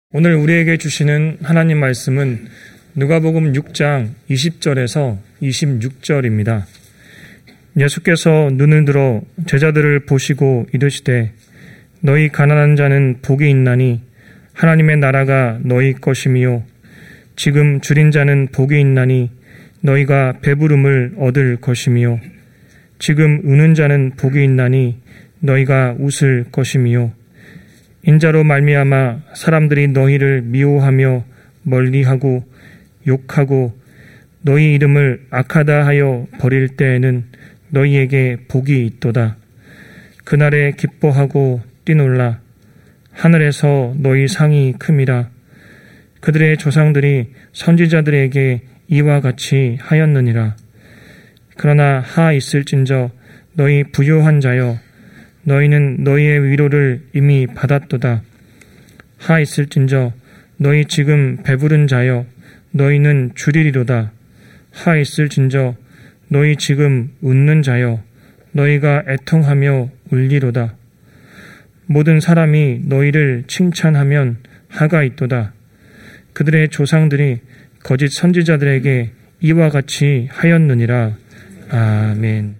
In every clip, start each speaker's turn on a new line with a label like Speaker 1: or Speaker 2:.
Speaker 1: 오늘 우리에게 주시는 하나님 말씀은 누가복음 6장 20절에서 26절입니다. 예수께서 눈을 들어 제자들을 보시고 이르시되 너희 가난한 자는 복이 있나니 하나님의 나라가 너희 것이미요 지금 줄인 자는 복이 있나니 너희가 배부름을 얻을 것이미요 지금 우는 자는 복이 있나니 너희가 웃을 것이미요 인자로 말미암아 사람들이 너희를 미워하며 멀리하고 욕하고 너희 이름을 악하다 하여 버릴 때에는 너희에게 복이 있도다. 그날에 기뻐하고 뛰놀라. 하늘에서 너희 상이 큼이라. 그들의 조상들이 선지자들에게 이와 같이 하였느니라. 그러나 하 있을진저 너희 부요한 자여 너희는 너희의 위로를 이미 받았도다. 하 있을진저 너희 지금 배부른 자여 너희는 줄이리로다. 하 있을진저 너희 지금 웃는 자여 너희가 애통하며 울리로다. 모든 사람이 너희를 칭찬하면 하가 있도다. 그들의 조상들이 거짓 선지자들에게 이와 같이 하였느니라. 아멘.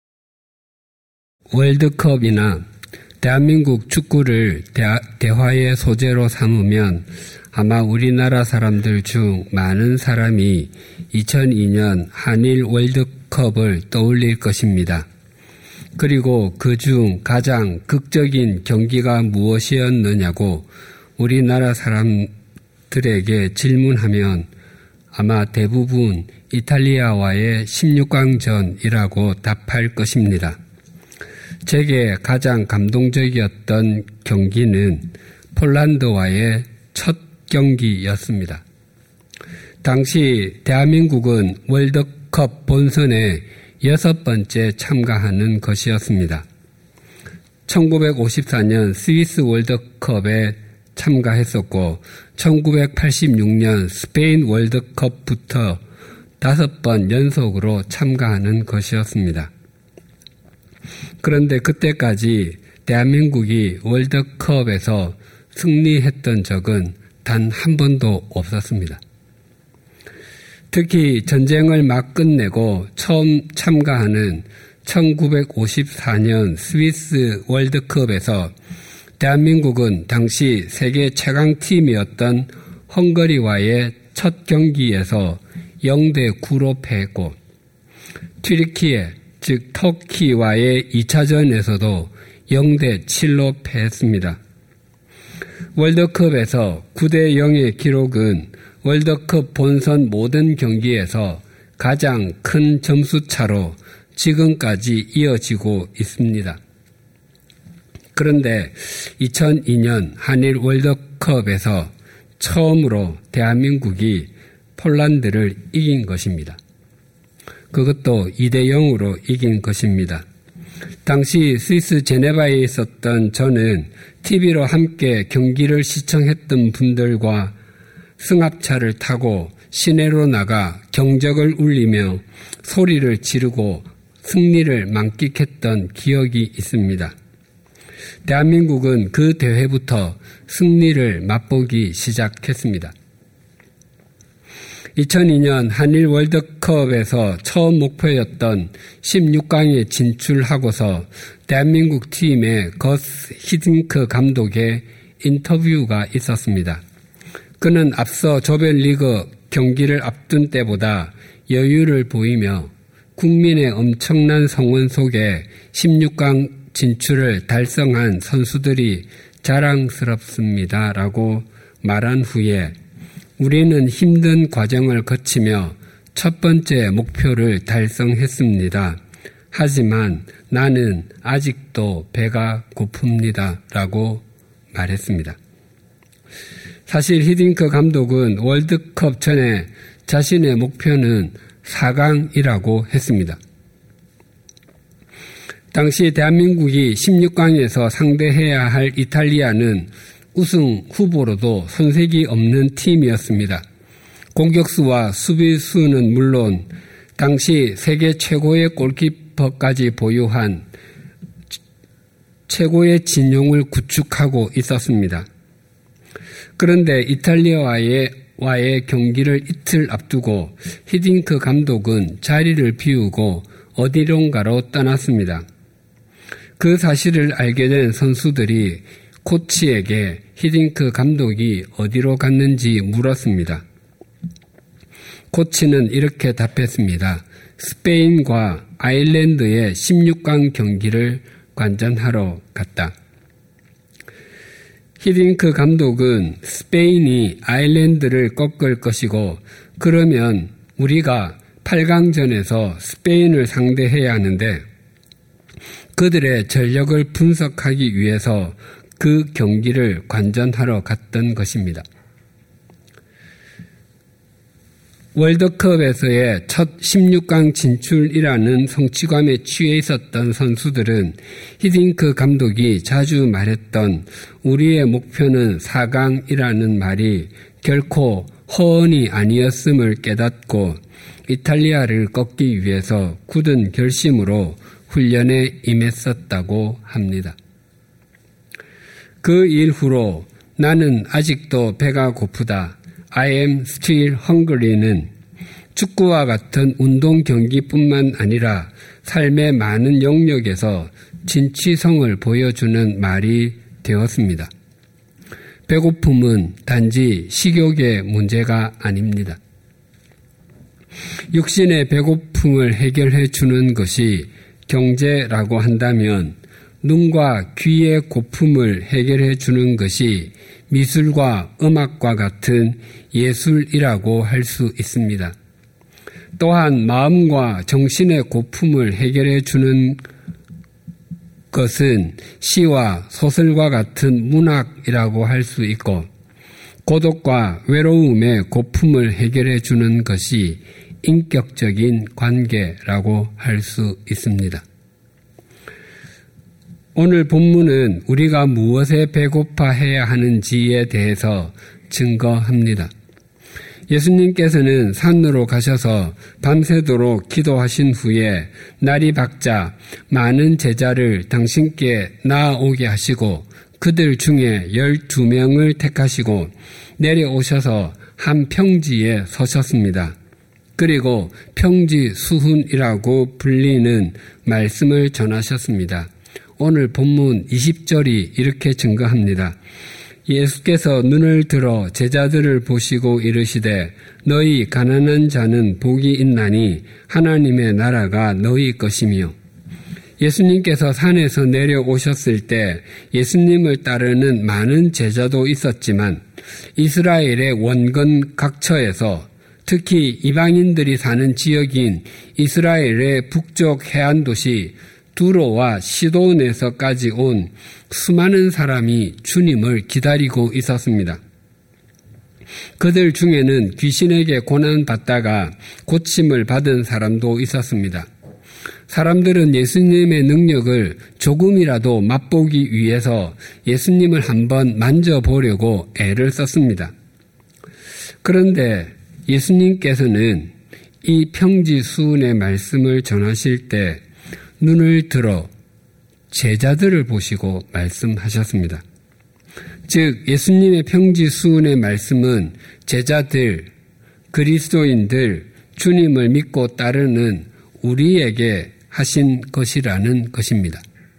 Speaker 2: 월드컵이나 대한민국 축구를 대화의 소재로 삼으면 아마 우리나라 사람들 중 많은 사람이 2002년 한일 월드컵을 떠올릴 것입니다. 그리고 그중 가장 극적인 경기가 무엇이었느냐고 우리나라 사람들에게 질문하면 아마 대부분 이탈리아와의 16강전이라고 답할 것입니다. 제게 가장 감동적이었던 경기는 폴란드와의 첫 경기였습니다. 당시 대한민국은 월드컵 본선에 6번째 참가하는 것이었습니다. 1954년 스위스 월드컵에 참가했었고 1986년 스페인 월드컵부터 5번 연속으로 참가하는 것이었습니다. 그런데 그때까지 대한민국이 월드컵에서 승리했던 적은 단 한 번도 없었습니다. 특히 전쟁을 막 끝내고 처음 참가하는 1954년 스위스 월드컵에서 대한민국은 당시 세계 최강팀이었던 헝가리와의 첫 경기에서 0대9로 패했고 튀르키예 즉 터키와의 2차전에서도 0대7로 패했습니다. 월드컵에서 9대0의 기록은 월드컵 본선 모든 경기에서 가장 큰 점수차로 지금까지 이어지고 있습니다. 그런데 2002년 한일 월드컵에서 처음으로 대한민국이 폴란드를 이긴 것입니다. 그것도 2대0으로 이긴 것입니다. 당시 스위스 제네바에 있었던 저는 TV로 함께 경기를 시청했던 분들과 승합차를 타고 시내로 나가 경적을 울리며 소리를 지르고 승리를 만끽했던 기억이 있습니다. 대한민국은 그 대회부터 승리를 맛보기 시작했습니다. 2002년 한일 월드컵에서 처음 목표였던 16강에 진출하고서 대한민국 팀의 거스 히딩크 감독의 인터뷰가 있었습니다. 그는 앞서 조별리그 경기를 앞둔 때보다 여유를 보이며 국민의 엄청난 성원 속에 16강 진출을 달성한 선수들이 자랑스럽습니다라고 말한 후에 우리는 힘든 과정을 거치며 첫 번째 목표를 달성했습니다. 하지만 나는 아직도 배가 고픕니다. 라고 말했습니다. 사실 히딩크 감독은 월드컵 전에 자신의 목표는 4강이라고 했습니다. 당시 대한민국이 16강에서 상대해야 할 이탈리아는 우승 후보로도 손색이 없는 팀이었습니다. 공격수와 수비수는 물론 당시 세계 최고의 골키퍼까지 보유한 최고의 진용을 구축하고 있었습니다. 그런데 이탈리아와의 경기를 이틀 앞두고 히딩크 감독은 자리를 비우고 어디론가로 떠났습니다. 그 사실을 알게 된 선수들이 코치에게 히딩크 감독이 어디로 갔는지 물었습니다. 코치는 이렇게 답했습니다. 스페인과 아일랜드의 16강 경기를 관전하러 갔다. 히딩크 감독은 스페인이 아일랜드를 꺾을 것이고 그러면 우리가 8강전에서 스페인을 상대해야 하는데 그들의 전력을 분석하기 위해서 그 경기를 관전하러 갔던 것입니다. 월드컵에서의 첫 16강 진출이라는 성취감에 취해 있었던 선수들은 히딩크 감독이 자주 말했던 우리의 목표는 4강이라는 말이 결코 허언이 아니었음을 깨닫고 이탈리아를 꺾기 위해서 굳은 결심으로 훈련에 임했었다고 합니다. 그 이후로 나는 아직도 배가 고프다. I am still hungry는 축구와 같은 운동 경기뿐만 아니라 삶의 많은 영역에서 진취성을 보여주는 말이 되었습니다. 배고픔은 단지 식욕의 문제가 아닙니다. 육신의 배고픔을 해결해 주는 것이 경제라고 한다면 눈과 귀의 고품을 해결해 주는 것이 미술과 음악과 같은 예술이라고 할 수 있습니다. 또한 마음과 정신의 고품을 해결해 주는 것은 시와 소설과 같은 문학이라고 할 수 있고 고독과 외로움의 고품을 해결해 주는 것이 인격적인 관계라고 할 수 있습니다. 오늘 본문은 우리가 무엇에 배고파해야 하는지에 대해서 증거합니다. 예수님께서는 산으로 가셔서 밤새도록 기도하신 후에 날이 밝자 많은 제자를 당신께 나아오게 하시고 그들 중에 12명을 택하시고 내려오셔서 한 평지에 서셨습니다. 그리고 평지 수훈이라고 불리는 말씀을 전하셨습니다. 오늘 본문 20절이 이렇게 증거합니다. 예수께서 눈을 들어 제자들을 보시고 이르시되 너희 가난한 자는 복이 있나니 하나님의 나라가 너희 것이며 예수님께서 산에서 내려오셨을 때 예수님을 따르는 많은 제자도 있었지만 이스라엘의 원근 각처에서 특히 이방인들이 사는 지역인 이스라엘의 북쪽 해안 도시 두로와 시돈에서까지 온 수많은 사람이 주님을 기다리고 있었습니다. 그들 중에는 귀신에게 고난받다가 고침을 받은 사람도 있었습니다. 사람들은 예수님의 능력을 조금이라도 맛보기 위해서 예수님을 한번 만져보려고 애를 썼습니다. 그런데 예수님께서는 이 평지수훈의 말씀을 전하실 때 눈을 들어 제자들을 보시고 말씀하셨습니다. 즉 예수님의 평지수훈의 말씀은 제자들, 그리스도인들, 주님을 믿고 따르는 우리에게 하신 것이라는 것입니다.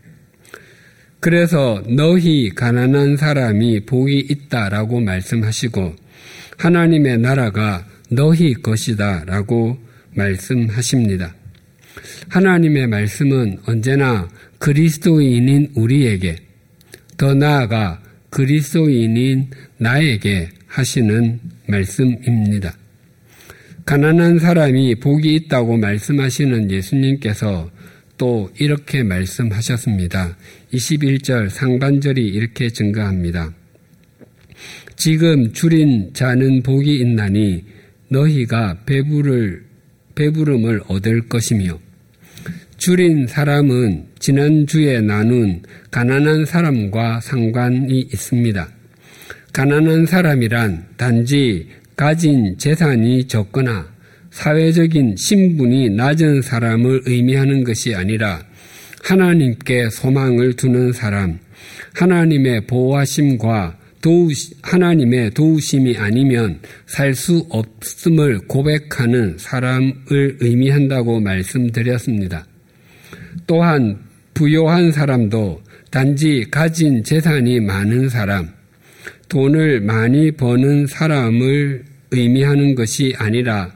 Speaker 2: 그래서 너희 가난한 사람이 복이 있다라고 말씀하시고 하나님의 나라가 너희 것이다 라고 말씀하십니다. 하나님의 말씀은 언제나 그리스도인인 우리에게, 더 나아가 그리스도인인 나에게 하시는 말씀입니다. 가난한 사람이 복이 있다고 말씀하시는 예수님께서 또 이렇게 말씀하셨습니다. 21절 상반절이 이렇게 증가합니다. 지금 줄인 자는 복이 있나니 너희가 배부름을 얻을 것이며 줄인 사람은 지난주에 나눈 가난한 사람과 상관이 있습니다. 가난한 사람이란 단지 가진 재산이 적거나 사회적인 신분이 낮은 사람을 의미하는 것이 아니라 하나님께 소망을 두는 사람, 하나님의 보호하심과 하나님의 도우심이 아니면 살 수 없음을 고백하는 사람을 의미한다고 말씀드렸습니다. 또한 부요한 사람도 단지 가진 재산이 많은 사람, 돈을 많이 버는 사람을 의미하는 것이 아니라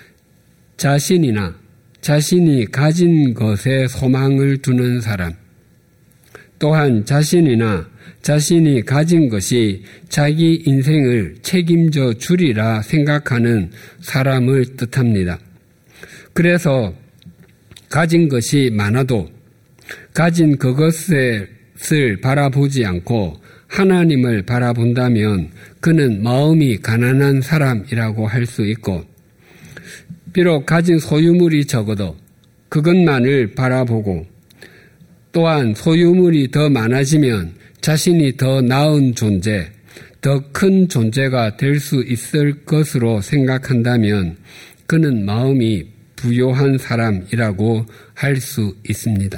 Speaker 2: 자신이 가진 것에 소망을 두는 사람, 또한 자신이 가진 것이 자기 인생을 책임져 주리라 생각하는 사람을 뜻합니다. 그래서 가진 것이 많아도 가진 그것을 바라보지 않고 하나님을 바라본다면 그는 마음이 가난한 사람이라고 할 수 있고, 비록 가진 소유물이 적어도 그것만을 바라보고, 또한 소유물이 더 많아지면 자신이 더 나은 존재, 더 큰 존재가 될 수 있을 것으로 생각한다면 그는 마음이 부요한 사람이라고 할 수 있습니다.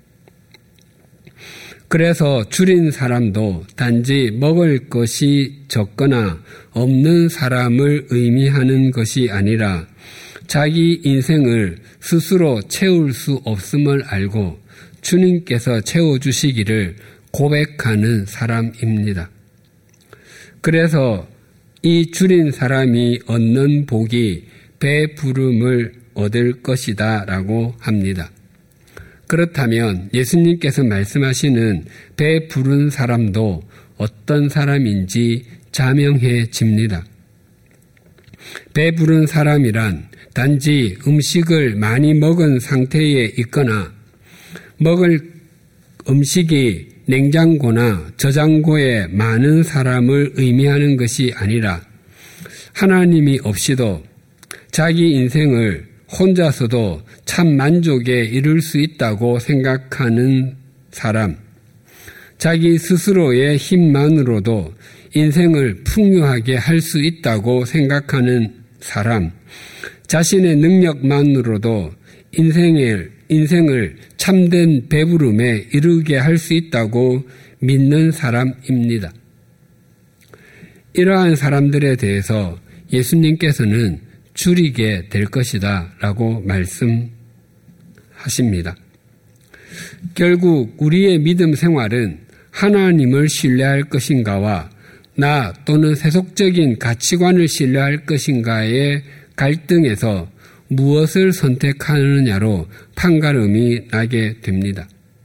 Speaker 2: 그래서 줄인 사람도 단지 먹을 것이 적거나 없는 사람을 의미하는 것이 아니라 자기 인생을 스스로 채울 수 없음을 알고 주님께서 채워주시기를 고백하는 사람입니다. 그래서 이 줄인 사람이 얻는 복이 배부름을 얻을 것이다 라고 합니다. 그렇다면 예수님께서 말씀하시는 배부른 사람도 어떤 사람인지 자명해집니다. 배부른 사람이란 단지 음식을 많이 먹은 상태에 있거나 먹을 음식이 냉장고나 저장고에 많은 사람을 의미하는 것이 아니라 하나님이 없이도 자기 인생을 혼자서도 참 만족에 이를 수 있다고 생각하는 사람, 자기 스스로의 힘만으로도 인생을 풍요하게 할 수 있다고 생각하는 사람, 자신의 능력만으로도 인생을 참된 배부름에 이르게 할 수 있다고 믿는 사람입니다. 이러한 사람들에 대해서 예수님께서는 줄이게 될 것이다 라고 말씀하십니다. 결국 우리의 믿음 생활은 하나님을 신뢰할 것인가와 나 또는 세속적인 가치관을 신뢰할 것인가의 갈등에서 무엇을 선택하느냐로 판가름이 나게 됩니다.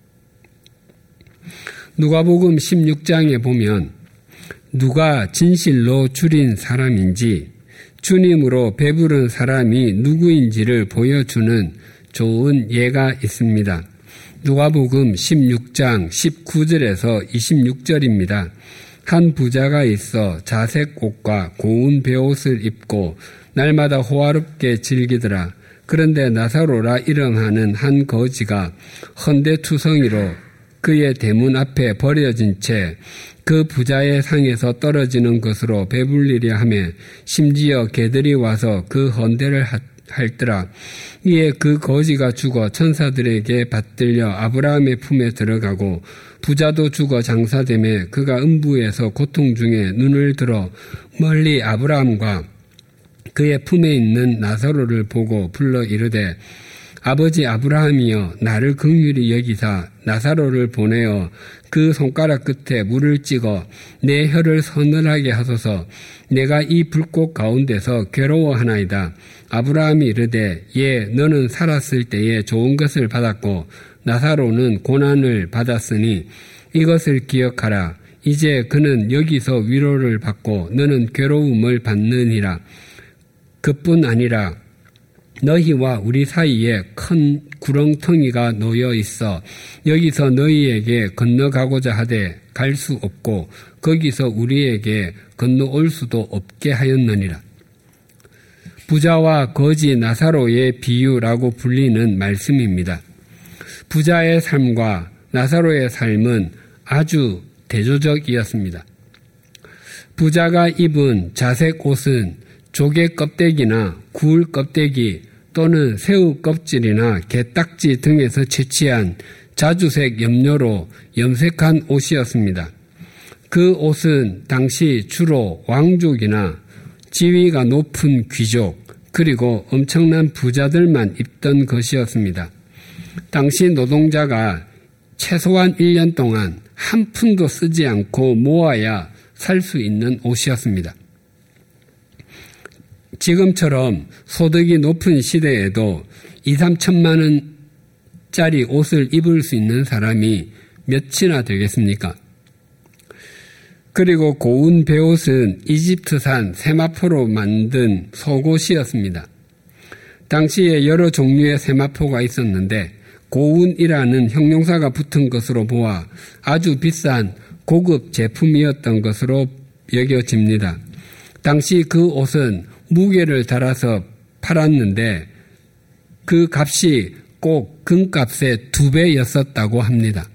Speaker 2: 누가복음 16장에 보면 누가 진실로 줄인 사람인지 주님으로 배부른 사람이 누구인지를 보여주는 좋은 예가 있습니다. 누가복음 16장 19절에서 26절입니다. 한 부자가 있어 자색 옷과 고운 베옷을 입고 날마다 호화롭게 즐기더라. 그런데 나사로라 이름하는 한 거지가 헌데투성이로 그의 대문 앞에 버려진 채 그 부자의 상에서 떨어지는 것으로 배불리려 하며 심지어 개들이 와서 그 헌데를 핥더라. 이에 그 거지가 죽어 천사들에게 받들려 아브라함의 품에 들어가고 부자도 죽어 장사되매 그가 음부에서 고통 중에 눈을 들어 멀리 아브라함과 그의 품에 있는 나사로를 보고 불러 이르되 아버지 아브라함이여 나를 긍휼히 여기사 나사로를 보내어 그 손가락 끝에 물을 찍어 내 혀를 서늘하게 하소서. 내가 이 불꽃 가운데서 괴로워하나이다. 아브라함이 이르되 예 너는 살았을 때에 좋은 것을 받았고 나사로는 고난을 받았으니 이것을 기억하라. 이제 그는 여기서 위로를 받고 너는 괴로움을 받느니라. 그뿐 아니라 너희와 우리 사이에 큰 구렁텅이가 놓여 있어 여기서 너희에게 건너가고자 하되 갈 수 없고 거기서 우리에게 건너올 수도 없게 하였느니라. 부자와 거지 나사로의 비유라고 불리는 말씀입니다. 부자의 삶과 나사로의 삶은 아주 대조적이었습니다. 부자가 입은 자색 옷은 조개 껍데기나 굴 껍데기 또는 새우 껍질이나 게딱지 등에서 채취한 자주색 염료로 염색한 옷이었습니다. 그 옷은 당시 주로 왕족이나 지위가 높은 귀족 그리고 엄청난 부자들만 입던 것이었습니다. 당시 노동자가 최소한 1년 동안 한 푼도 쓰지 않고 모아야 살 수 있는 옷이었습니다. 지금처럼 소득이 높은 시대에도 2-3천만 원짜리 옷을 입을 수 있는 사람이 몇이나 되겠습니까? 그리고 고운 베옷은 이집트산 세마포로 만든 속옷이었습니다. 당시에 여러 종류의 세마포가 있었는데 고운이라는 형용사가 붙은 것으로 보아 아주 비싼 고급 제품이었던 것으로 여겨집니다. 당시 그 옷은 무게를 달아서 팔았는데 그 값이 꼭 금값의 2배였었다고 합니다.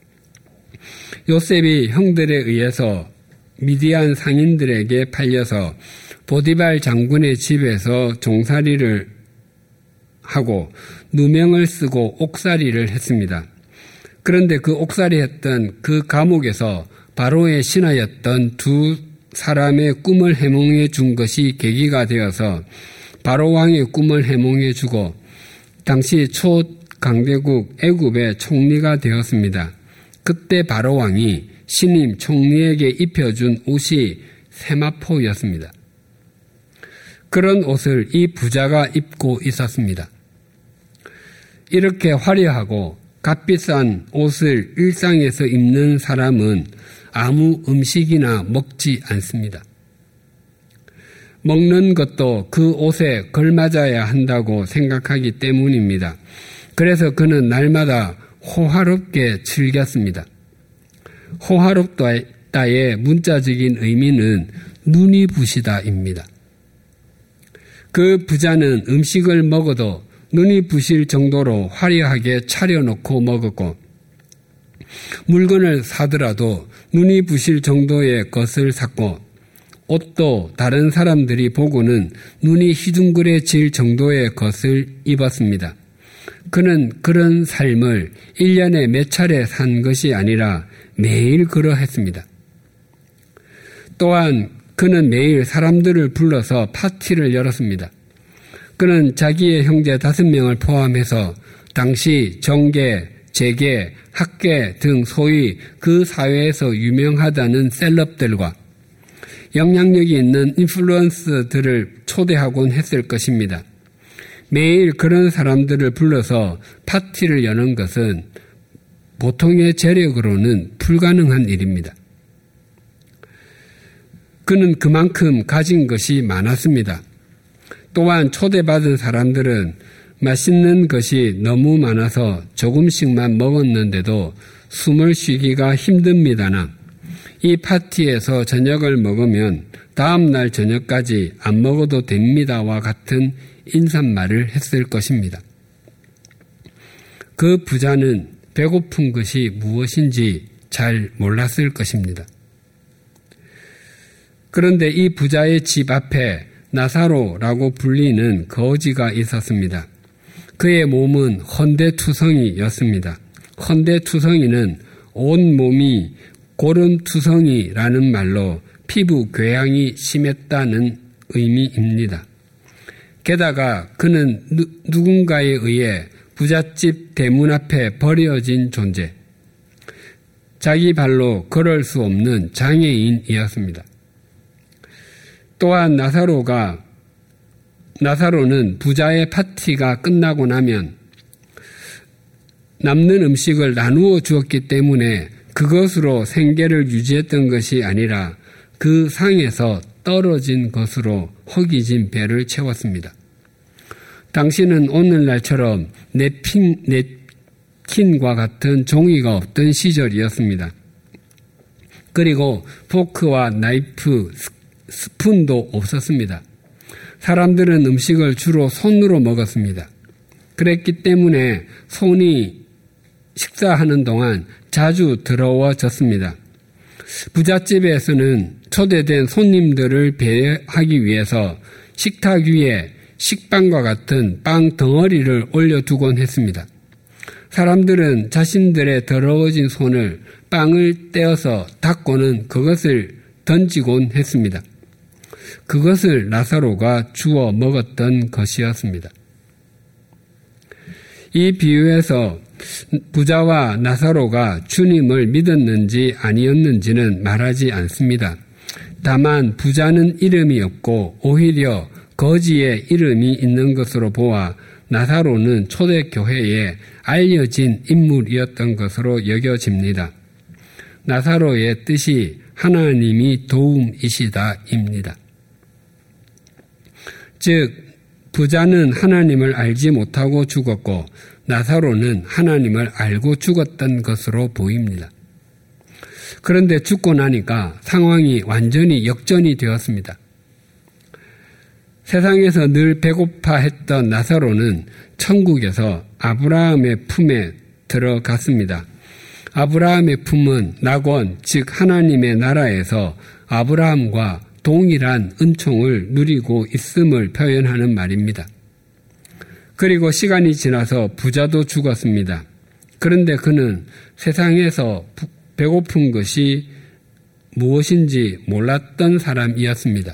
Speaker 2: 요셉이 형들에 의해서 미디안 상인들에게 팔려서 보디발 장군의 집에서 종살이를 하고 누명을 쓰고 옥살이를 했습니다. 그런데 그 옥살이 했던 그 감옥에서 바로의 신하였던 두 사람의 꿈을 해몽해 준 것이 계기가 되어서 바로 왕의 꿈을 해몽해 주고 당시 초강대국 애굽의 총리가 되었습니다. 그때 바로 왕이 신임 총리에게 입혀준 옷이 세마포였습니다. 그런 옷을 이 부자가 입고 있었습니다. 이렇게 화려하고 값비싼 옷을 일상에서 입는 사람은 아무 음식이나 먹지 않습니다. 먹는 것도 그 옷에 걸맞아야 한다고 생각하기 때문입니다. 그래서 그는 날마다 호화롭게 즐겼습니다. 호화롭다의 문자적인 의미는 눈이 부시다입니다. 그 부자는 음식을 먹어도 눈이 부실 정도로 화려하게 차려놓고 먹었고 물건을 사더라도 눈이 부실 정도의 것을 샀고 옷도 다른 사람들이 보고는 눈이 희둥그레질 정도의 것을 입었습니다. 그는 그런 삶을 1년에 몇 차례 산 것이 아니라 매일 그러했습니다. 또한 그는 매일 사람들을 불러서 파티를 열었습니다. 그는 자기의 형제 5명을 포함해서 당시 정계, 재계, 학계 등 소위 그 사회에서 유명하다는 셀럽들과 영향력이 있는 인플루언서들을 초대하곤 했을 것입니다. 매일 그런 사람들을 불러서 파티를 여는 것은 보통의 재력으로는 불가능한 일입니다. 그는 그만큼 가진 것이 많았습니다. 또한 초대받은 사람들은 맛있는 것이 너무 많아서 조금씩만 먹었는데도 숨을 쉬기가 힘듭니다나 이 파티에서 저녁을 먹으면 다음날 저녁까지 안 먹어도 됩니다와 같은 인사말을 했을 것입니다. 그 부자는 배고픈 것이 무엇인지 잘 몰랐을 것입니다. 그런데 이 부자의 집 앞에 나사로라고 불리는 거지가 있었습니다. 그의 몸은 헌대투성이였습니다. 헌대투성이는 온 몸이 고름투성이라는 말로 피부 궤양이 심했다는 의미입니다. 게다가 그는 누군가에 의해 부잣집 대문 앞에 버려진 존재, 자기 발로 걸을 수 없는 장애인이었습니다. 또한 나사로는 부자의 파티가 끝나고 나면 남는 음식을 나누어 주었기 때문에 그것으로 생계를 유지했던 것이 아니라 그 상에서 떨어진 것으로 허기진 배를 채웠습니다. 당시는 오늘날처럼 냅킨과 같은 종이가 없던 시절이었습니다. 그리고 포크와 나이프, 스푼도 없었습니다. 사람들은 음식을 주로 손으로 먹었습니다. 그랬기 때문에 손이 식사하는 동안 자주 더러워졌습니다. 부잣집에서는 초대된 손님들을 배려하기 위해서 식탁 위에 식빵과 같은 빵 덩어리를 올려두곤 했습니다. 사람들은 자신들의 더러워진 손을 빵을 떼어서 닦고는 그것을 던지곤 했습니다. 그것을 나사로가 주워 먹었던 것이었습니다. 이 비유에서 부자와 나사로가 주님을 믿었는지 아니었는지는 말하지 않습니다. 다만 부자는 이름이 없고 오히려 거지의 이름이 있는 것으로 보아 나사로는 초대교회에 알려진 인물이었던 것으로 여겨집니다. 나사로의 뜻이 하나님이 도움이시다입니다. 즉 부자는 하나님을 알지 못하고 죽었고 나사로는 하나님을 알고 죽었던 것으로 보입니다. 그런데 죽고 나니까 상황이 완전히 역전이 되었습니다. 세상에서 늘 배고파했던 나사로는 천국에서 아브라함의 품에 들어갔습니다. 아브라함의 품은 낙원, 즉 하나님의 나라에서 아브라함과 동일한 은총을 누리고 있음을 표현하는 말입니다. 그리고 시간이 지나서 부자도 죽었습니다. 그런데 그는 세상에서 배고픈 것이 무엇인지 몰랐던 사람이었습니다.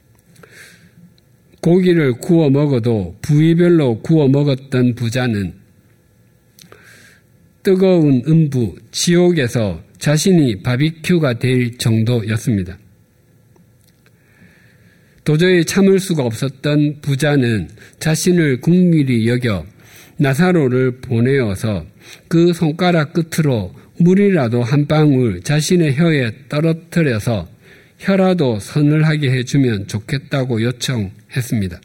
Speaker 2: 고기를 구워 먹어도 부위별로 구워 먹었던 부자는 뜨거운 음부, 지옥에서 자신이 바비큐가 될 정도였습니다. 도저히 참을 수가 없었던 부자는 자신을 긍휼히 여겨 나사로를 보내어서 그 손가락 끝으로 물이라도 한 방울 자신의 혀에 떨어뜨려서 혀라도 서늘하게 해주면 좋겠다고 요청했습니다.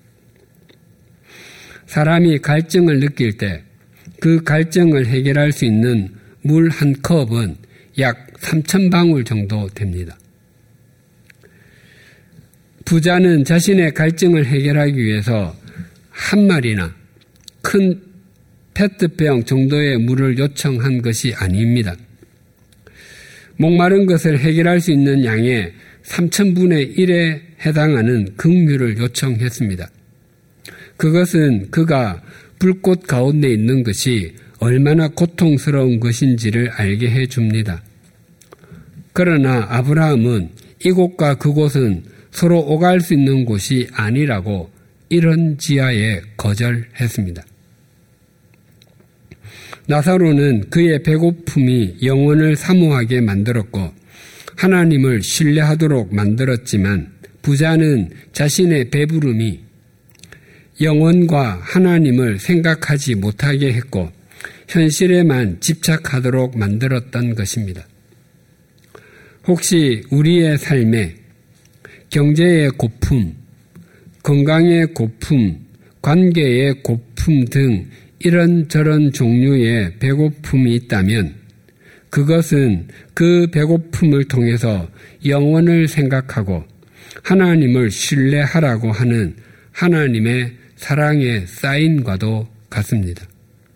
Speaker 2: 사람이 갈증을 느낄 때 그 갈증을 해결할 수 있는 물 한 컵은 약 3,000방울 정도 됩니다. 부자는 자신의 갈증을 해결하기 위해서 한 마리나 큰 페트병 정도의 물을 요청한 것이 아닙니다. 목마른 것을 해결할 수 있는 양의 3,000분의 1에 해당하는 긍휼을 요청했습니다. 그것은 그가 불꽃 가운데 있는 것이 얼마나 고통스러운 것인지를 알게 해줍니다. 그러나 아브라함은 이곳과 그곳은 서로 오갈 수 있는 곳이 아니라고 이런 지하에 거절했습니다. 나사로는 그의 배고픔이 영혼을 사모하게 만들었고 하나님을 신뢰하도록 만들었지만 부자는 자신의 배부름이 영혼과 하나님을 생각하지 못하게 했고 현실에만 집착하도록 만들었던 것입니다. 혹시 우리의 삶에 경제의 고품, 건강의 고품, 관계의 고품 등 이런저런 종류의 배고픔이 있다면 그것은 그 배고픔을 통해서 영혼을 생각하고 하나님을 신뢰하라고 하는 하나님의 사랑의 사인과도 같습니다.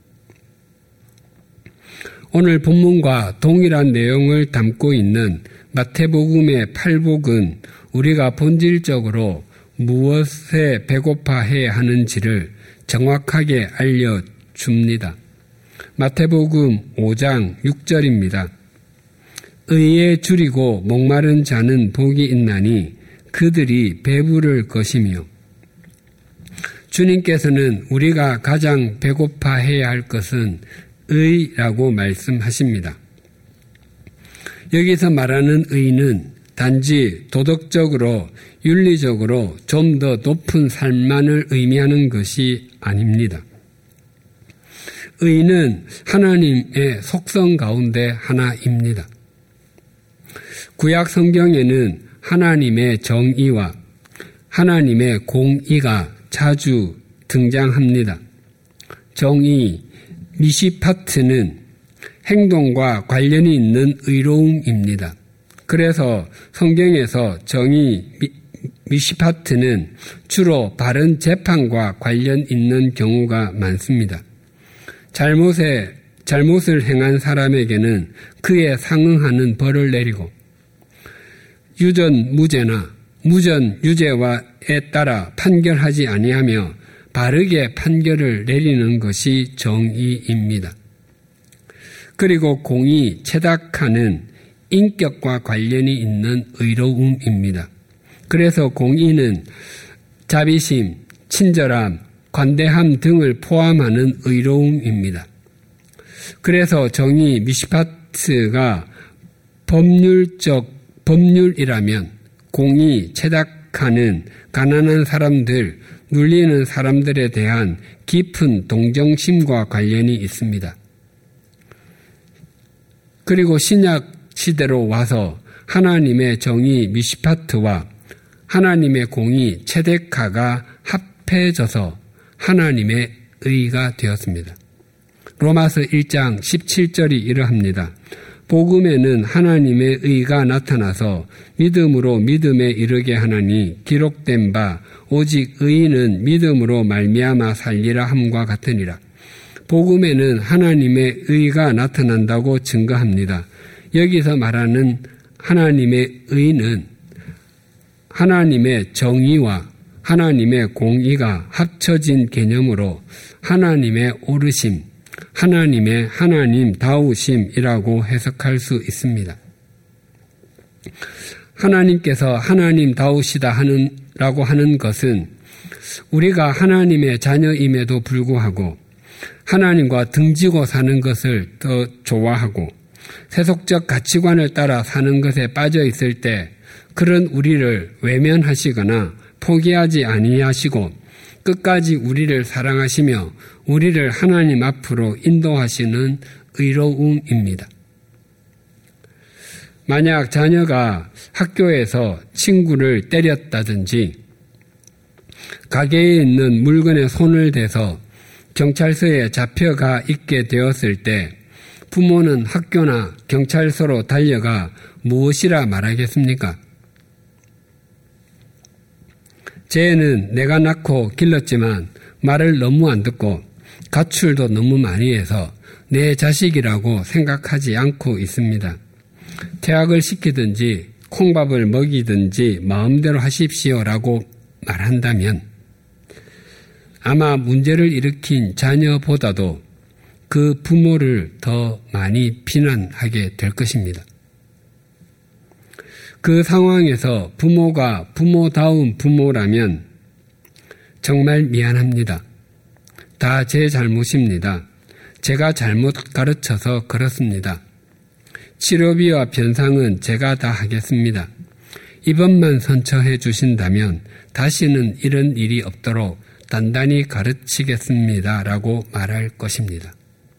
Speaker 2: 오늘 본문과 동일한 내용을 담고 있는 마태복음의 8복은 우리가 본질적으로 무엇에 배고파해야 하는지를 정확하게 알려줍니다. 마태복음 5장 6절입니다. 의에 줄이고 목마른 자는 복이 있나니 그들이 배부를 것이며 주님께서는 우리가 가장 배고파해야 할 것은 의라고 말씀하십니다. 여기서 말하는 의는 단지 도덕적으로 윤리적으로 좀 더 높은 삶만을 의미하는 것이 아닙니다. 의는 하나님의 속성 가운데 하나입니다. 구약 성경에는 하나님의 정의와 하나님의 공의가 자주 등장합니다. 정의, 미시파트는 행동과 관련이 있는 의로움입니다. 그래서 성경에서 정의, 미시파트는 주로 바른 재판과 관련 있는 경우가 많습니다. 잘못을 행한 사람에게는 그에 상응하는 벌을 내리고 유전 무죄나 무전 유죄와에 따라 판결하지 아니하며 바르게 판결을 내리는 것이 정의입니다. 그리고 공의, 채닥하는 인격과 관련이 있는 의로움입니다. 그래서 공의는 자비심, 친절함, 관대함 등을 포함하는 의로움입니다. 그래서 정의, 미시파트가 법률이라면 공의, 채닥하는 가난한 사람들, 눌리는 사람들에 대한 깊은 동정심과 관련이 있습니다. 그리고 신약 시대로 와서 하나님의 정의, 미시파트와 하나님의 공의, 체데카가 합해져서 하나님의 의가 되었습니다. 로마서 1장 17절이 이러합니다. 복음에는 하나님의 의가 나타나서 믿음으로 믿음에 이르게 하나니 기록된 바 오직 의인은 믿음으로 말미암아 살리라 함과 같으니라. 복음에는 하나님의 의가 나타난다고 증거합니다. 여기서 말하는 하나님의 의는 하나님의 정의와 하나님의 공의가 합쳐진 개념으로 하나님의 오르심, 하나님의 하나님다우심이라고 해석할 수 있습니다. 하나님께서 하나님다우시다라고 하는 것은 우리가 하나님의 자녀임에도 불구하고 하나님과 등지고 사는 것을 더 좋아하고 세속적 가치관을 따라 사는 것에 빠져 있을 때 그런 우리를 외면하시거나 포기하지 아니하시고 끝까지 우리를 사랑하시며 우리를 하나님 앞으로 인도하시는 의로움입니다. 만약 자녀가 학교에서 친구를 때렸다든지 가게에 있는 물건에 손을 대서 경찰서에 잡혀가 있게 되었을 때 부모는 학교나 경찰서로 달려가 무엇이라 말하겠습니까? 제 애는 내가 낳고 길렀지만 말을 너무 안 듣고 가출도 너무 많이 해서 내 자식이라고 생각하지 않고 있습니다. 퇴학을 시키든지 콩밥을 먹이든지 마음대로 하십시오라고 말한다면 아마 문제를 일으킨 자녀보다도 그 부모를 더 많이 비난하게 될 것입니다. 그 상황에서 부모가 부모다운 부모라면 정말 미안합니다. 다 제 잘못입니다. 제가 잘못 가르쳐서 그렇습니다. 치료비와 변상은 제가 다 하겠습니다. 이번만 선처해 주신다면 다시는 이런 일이 없도록 단단히 가르치겠습니다. 라고 말할 것입니다.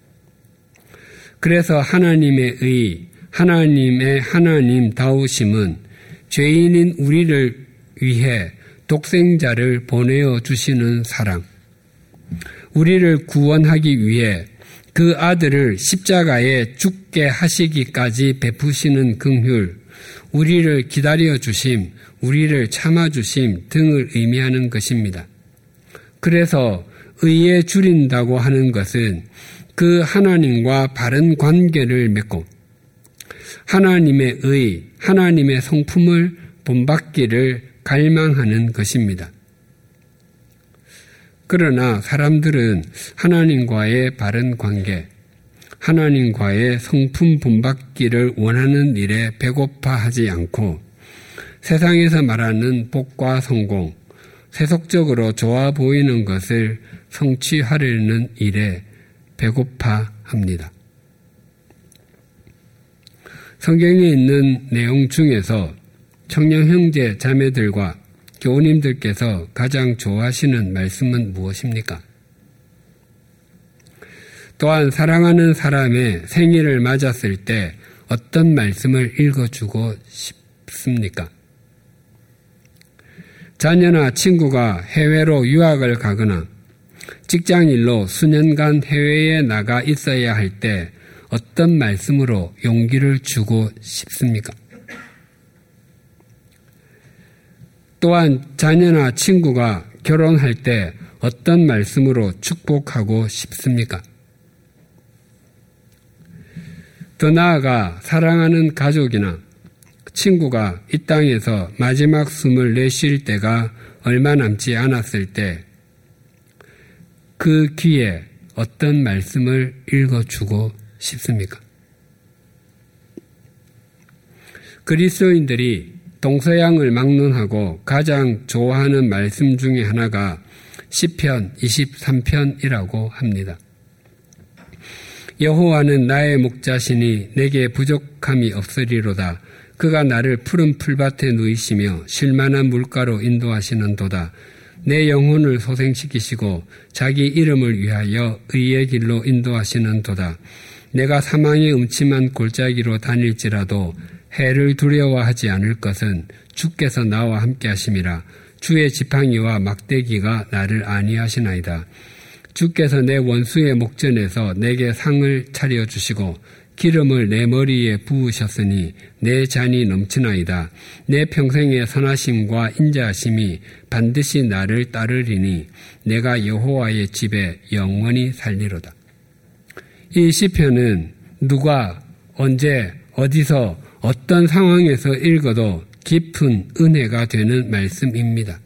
Speaker 2: 그래서 하나님의 의, 하나님의 하나님다우심은 죄인인 우리를 위해 독생자를 보내어 주시는 사랑, 우리를 구원하기 위해 그 아들을 십자가에 죽게 하시기까지 베푸시는 긍휼, 우리를 기다려 주심, 우리를 참아 주심 등을 의미하는 것입니다. 그래서 의에 줄인다고 하는 것은 그 하나님과 바른 관계를 맺고 하나님의 의, 하나님의 성품을 본받기를 갈망하는 것입니다. 그러나 사람들은 하나님과의 바른 관계, 하나님과의 성품 본받기를 원하는 일에 배고파하지 않고 세상에서 말하는 복과 성공, 세속적으로 좋아 보이는 것을 성취하려는 일에 배고파합니다. 성경에 있는 내용 중에서 청년 형제 자매들과 교우님들께서 가장 좋아하시는 말씀은 무엇입니까? 또한 사랑하는 사람의 생일을 맞았을 때 어떤 말씀을 읽어주고 싶습니까? 자녀나 친구가 해외로 유학을 가거나 직장일로 수년간 해외에 나가 있어야 할 때 어떤 말씀으로 용기를 주고 싶습니까? 또한 자녀나 친구가 결혼할 때 어떤 말씀으로 축복하고 싶습니까? 더 나아가 사랑하는 가족이나 친구가 이 땅에서 마지막 숨을 내쉴 때가 얼마 남지 않았을 때 그 귀에 어떤 말씀을 읽어주고 싶습니까? 그리스도인들이 동서양을 막론하고 가장 좋아하는 말씀 중에 하나가 시편 23편이라고 합니다. 여호와는 나의 목자시니 내게 부족함이 없으리로다. 그가 나를 푸른 풀밭에 누이시며 쉴만한 물가로 인도하시는도다. 내 영혼을 소생시키시고 자기 이름을 위하여 의의 길로 인도하시는도다. 내가 사망의 음침한 골짜기로 다닐지라도 해를 두려워하지 않을 것은 주께서 나와 함께 하심이라. 주의 지팡이와 막대기가 나를 안위하시나이다. 주께서 내 원수의 목전에서 내게 상을 차려주시고 기름을 내 머리에 부으셨으니 내 잔이 넘치나이다. 내 평생의 선하심과 인자하심이 반드시 나를 따르리니 내가 여호와의 집에 영원히 살리로다. 이 시편은 누가 언제 어디서 어떤 상황에서 읽어도 깊은 은혜가 되는 말씀입니다.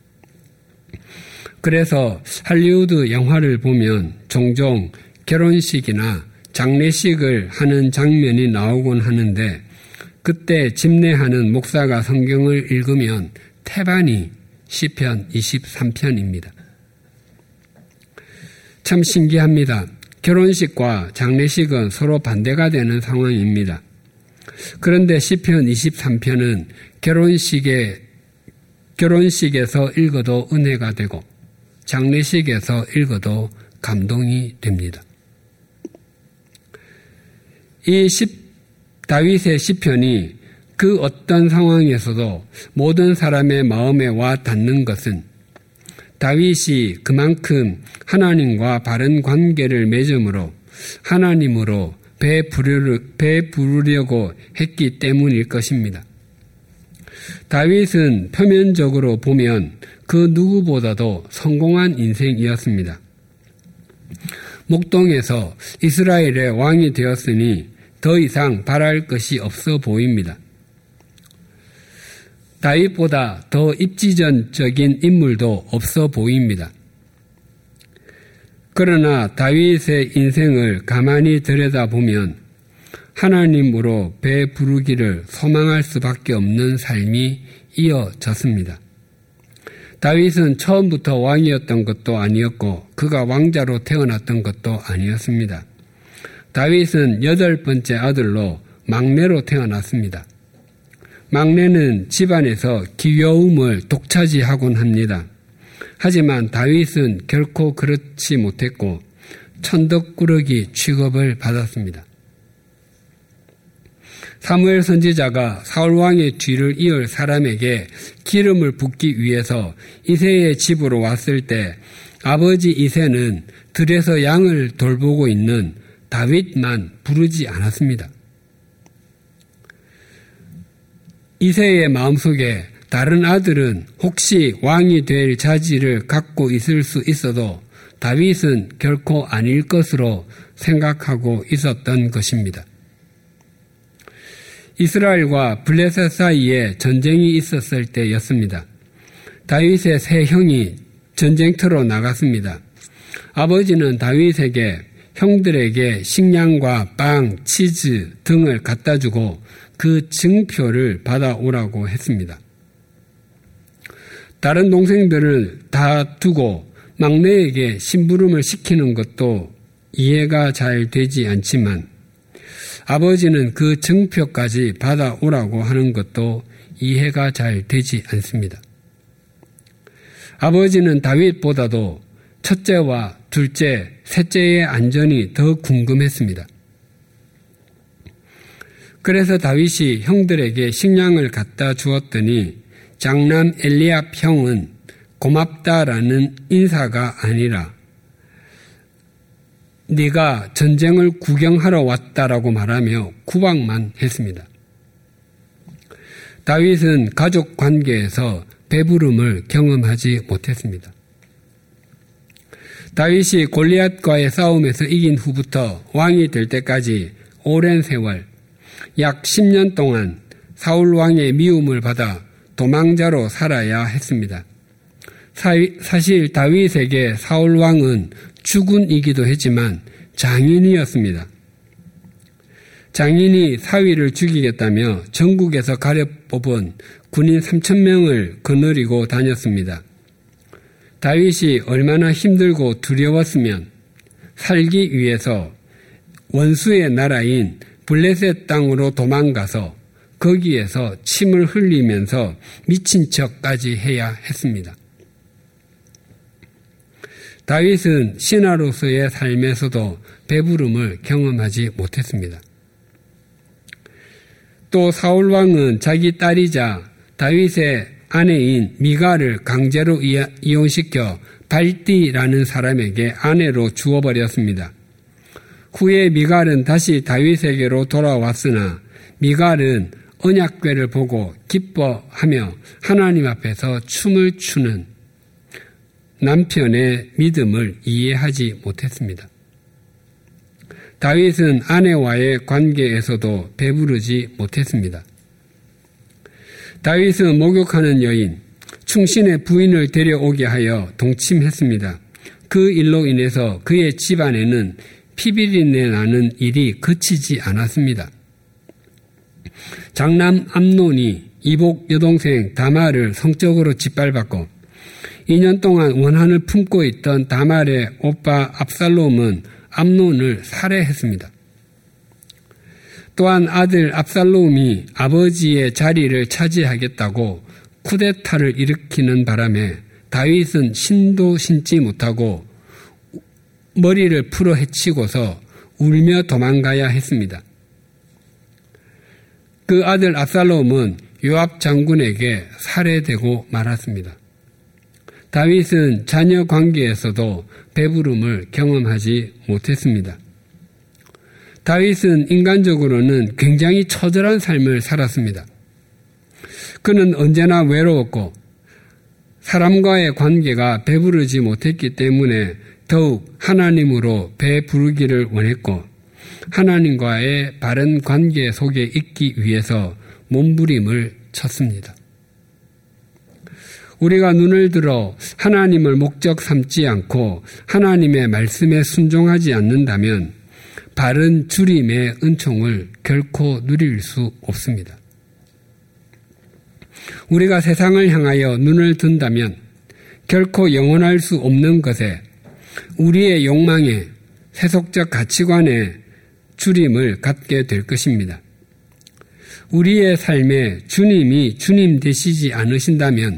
Speaker 2: 그래서 할리우드 영화를 보면 종종 결혼식이나 장례식을 하는 장면이 나오곤 하는데 그때 집례하는 목사가 성경을 읽으면 태반이 시편 23편입니다. 참 신기합니다. 결혼식과 장례식은 서로 반대가 되는 상황입니다. 그런데 시편 23편은 결혼식에서 읽어도 은혜가 되고 장례식에서 읽어도 감동이 됩니다. 이 다윗의 시편이 그 어떤 상황에서도 모든 사람의 마음에 와 닿는 것은 다윗이 그만큼 하나님과 바른 관계를 맺음으로 하나님으로 배부르려고 했기 때문일 것입니다. 다윗은 표면적으로 보면 그 누구보다도 성공한 인생이었습니다. 목동에서 이스라엘의 왕이 되었으니 더 이상 바랄 것이 없어 보입니다. 다윗보다 더 입지전적인 인물도 없어 보입니다. 그러나 다윗의 인생을 가만히 들여다보면 하나님으로 배부르기를 소망할 수밖에 없는 삶이 이어졌습니다. 다윗은 처음부터 왕이었던 것도 아니었고 그가 왕자로 태어났던 것도 아니었습니다. 다윗은 8번째 아들로 막내로 태어났습니다. 막내는 집안에서 귀여움을 독차지하곤 합니다. 하지만 다윗은 결코 그렇지 못했고 천덕꾸러기 취급을 받았습니다. 사무엘 선지자가 사울 왕의 뒤를 이을 사람에게 기름을 붓기 위해서 이새의 집으로 왔을 때 아버지 이새는 들에서 양을 돌보고 있는 다윗만 부르지 않았습니다. 이새의 마음속에 다른 아들은 혹시 왕이 될 자질을 갖고 있을 수 있어도 다윗은 결코 아닐 것으로 생각하고 있었던 것입니다. 이스라엘과 블레셋 사이에 전쟁이 있었을 때였습니다. 다윗의 세 형이 전쟁터로 나갔습니다. 아버지는 다윗에게 형들에게 식량과 빵, 치즈 등을 갖다 주고 그 증표를 받아오라고 했습니다. 다른 동생들을 다 두고 막내에게 심부름을 시키는 것도 이해가 잘 되지 않지만 아버지는 그 증표까지 받아오라고 하는 것도 이해가 잘 되지 않습니다. 아버지는 다윗보다도 첫째와 둘째, 셋째의 안전이 더 궁금했습니다. 그래서 다윗이 형들에게 식량을 갖다 주었더니 장남 엘리압 형은 고맙다라는 인사가 아니라 네가 전쟁을 구경하러 왔다라고 말하며 구박만 했습니다. 다윗은 가족 관계에서 배부름을 경험하지 못했습니다. 다윗이 골리앗과의 싸움에서 이긴 후부터 왕이 될 때까지 오랜 세월, 약 10년 동안 사울 왕의 미움을 받아 도망자로 살아야 했습니다. 사실 다윗에게 사울 왕은 주군이기도 했지만 장인이었습니다. 장인이 사위를 죽이겠다며 전국에서 가려 뽑은 군인 3,000명을 거느리고 다녔습니다. 다윗이 얼마나 힘들고 두려웠으면 살기 위해서 원수의 나라인 블레셋 땅으로 도망가서 거기에서 침을 흘리면서 미친 척까지 해야 했습니다. 다윗은 신하로서의 삶에서도 배부름을 경험하지 못했습니다. 또 사울 왕은 자기 딸이자 다윗의 아내인 미갈을 강제로 이혼시켜 발디라는 사람에게 아내로 주어버렸습니다. 후에 미갈은 다시 다윗에게로 돌아왔으나 미갈은 언약궤를 보고 기뻐하며 하나님 앞에서 춤을 추는 남편의 믿음을 이해하지 못했습니다. 다윗은 아내와의 관계에서도 배부르지 못했습니다. 다윗은 목욕하는 여인, 충신의 부인을 데려오게 하여 동침했습니다. 그 일로 인해서 그의 집안에는 피비린내 나는 일이 그치지 않았습니다. 장남 암논이 이복 여동생 다말을 성적으로 짓밟았고 2년 동안 원한을 품고 있던 다말의 오빠 압살롬은 암논을 살해했습니다. 또한 아들 압살롬이 아버지의 자리를 차지하겠다고 쿠데타를 일으키는 바람에 다윗은 신도 신지 못하고 머리를 풀어 헤치고서 울며 도망가야 했습니다. 그 아들 압살롬은 요압 장군에게 살해되고 말았습니다. 다윗은 자녀 관계에서도 배부름을 경험하지 못했습니다. 다윗은 인간적으로는 굉장히 처절한 삶을 살았습니다. 그는 언제나 외로웠고 사람과의 관계가 배부르지 못했기 때문에 더욱 하나님으로 배부르기를 원했고 하나님과의 바른 관계 속에 있기 위해서 몸부림을 쳤습니다. 우리가 눈을 들어 하나님을 목적 삼지 않고 하나님의 말씀에 순종하지 않는다면 바른 주림의 은총을 결코 누릴 수 없습니다. 우리가 세상을 향하여 눈을 든다면 결코 영원할 수 없는 것에 우리의 욕망에 세속적 가치관에 주림을 갖게 될 것입니다. 우리의 삶에 주님이 주님 되시지 않으신다면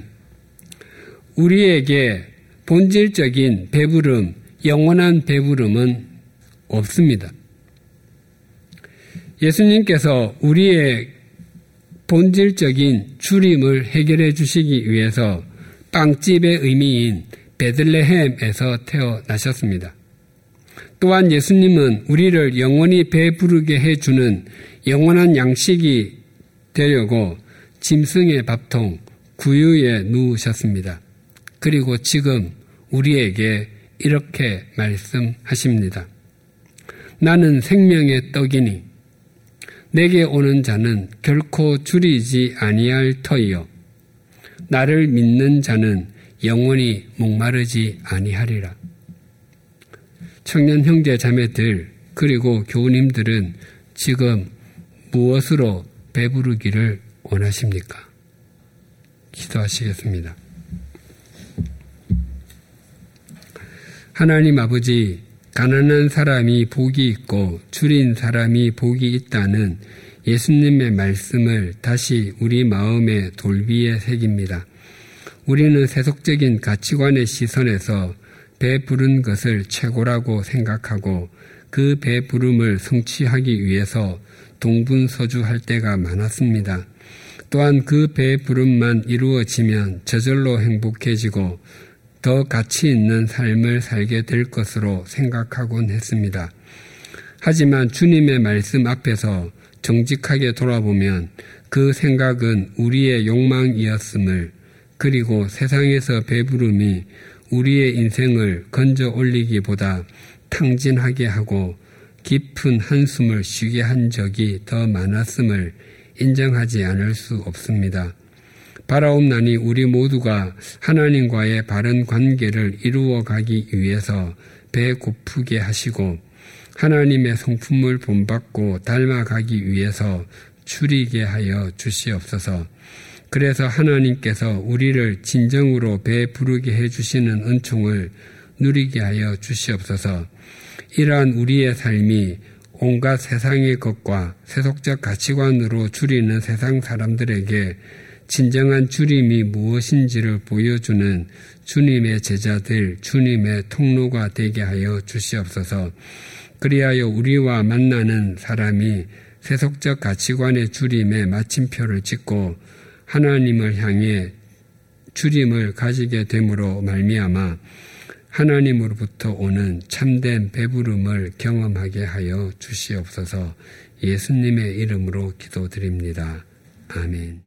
Speaker 2: 우리에게 본질적인 배부름, 영원한 배부름은 없습니다. 예수님께서 우리의 본질적인 주림을 해결해 주시기 위해서 빵집의 의미인 베들레헴에서 태어나셨습니다. 또한 예수님은 우리를 영원히 배부르게 해주는 영원한 양식이 되려고 짐승의 밥통 구유에 누우셨습니다. 그리고 지금 우리에게 이렇게 말씀하십니다. 나는 생명의 떡이니 내게 오는 자는 결코 줄이지 아니할 터이요 나를 믿는 자는 영원히 목마르지 아니하리라. 청년 형제 자매들 그리고 교우님들은 지금 무엇으로 배부르기를 원하십니까? 기도하시겠습니다. 하나님 아버지, 가난한 사람이 복이 있고 줄인 사람이 복이 있다는 예수님의 말씀을 다시 우리 마음의 돌비에 새깁니다. 우리는 세속적인 가치관의 시선에서 배부른 것을 최고라고 생각하고 그 배부름을 성취하기 위해서 동분서주할 때가 많았습니다. 또한 그 배부름만 이루어지면 저절로 행복해지고 더 가치 있는 삶을 살게 될 것으로 생각하곤 했습니다. 하지만 주님의 말씀 앞에서 정직하게 돌아보면 그 생각은 우리의 욕망이었음을 그리고 세상에서 배부름이 우리의 인생을 건져 올리기보다 탕진하게 하고 깊은 한숨을 쉬게 한 적이 더 많았음을 인정하지 않을 수 없습니다. 바라옵나니 우리 모두가 하나님과의 바른 관계를 이루어가기 위해서 배고프게 하시고 하나님의 성품을 본받고 닮아가기 위해서 추리게 하여 주시옵소서. 그래서 하나님께서 우리를 진정으로 배부르게 해주시는 은총을 누리게 하여 주시옵소서. 이러한 우리의 삶이 온갖 세상의 것과 세속적 가치관으로 추리는 세상 사람들에게 진정한 주님이 무엇인지를 보여주는 주님의 제자들, 주님의 통로가 되게 하여 주시옵소서. 그리하여 우리와 만나는 사람이 세속적 가치관의 주림에 마침표를 찍고 하나님을 향해 주림을 가지게 됨으로 말미암아 하나님으로부터 오는 참된 배부름을 경험하게 하여 주시옵소서. 예수님의 이름으로 기도드립니다. 아멘.